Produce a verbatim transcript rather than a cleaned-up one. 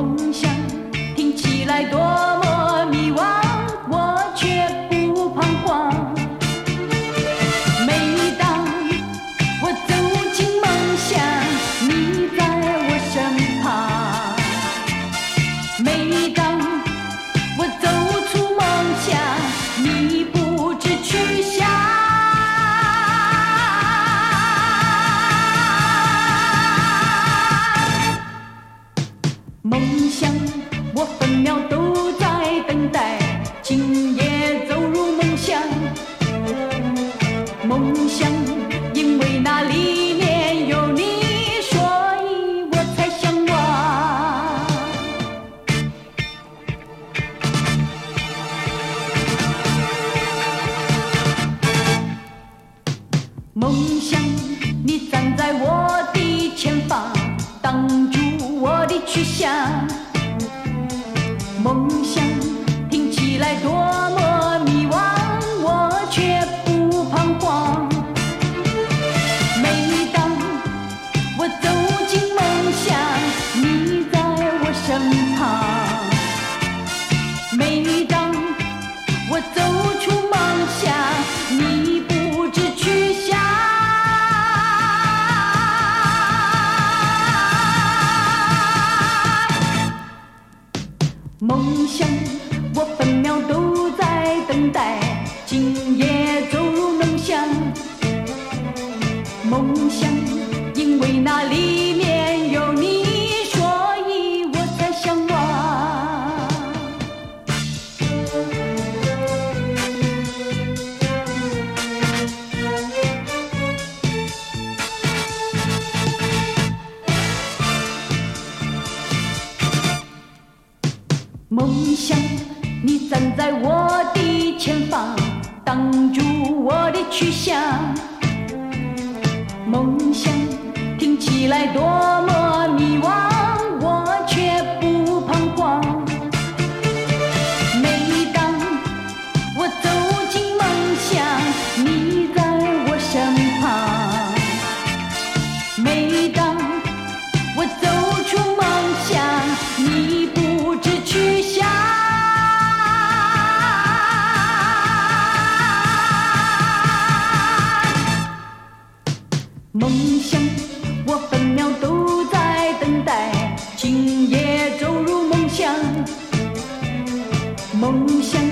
梦想听起来多么迷惘，我却不彷徨。每当我走进梦乡，你在我身旁。每当我走出梦乡，你不知去向。梦想，我分秒都在等待，今夜走入梦乡。梦想，因为那里面有你，所以我才向往。梦想，你站在我的前方，挡住我的去向。梦想听起来多么迷惘，我却不彷徨。每当我走进梦乡，你在我身旁。每当我走出梦乡，你不知去向。梦想，我分秒都在等待，今夜走入梦乡。梦想，因为那里面有你，所以我才向往。梦想，你站在我的前方，挡住我的去向。梦想听起来多么迷惘，我却不彷徨。每当我走进梦乡，你在我身旁。每当我走出梦乡，你不知去向。梦想，我分秒都在等待，今夜走入梦乡。梦想。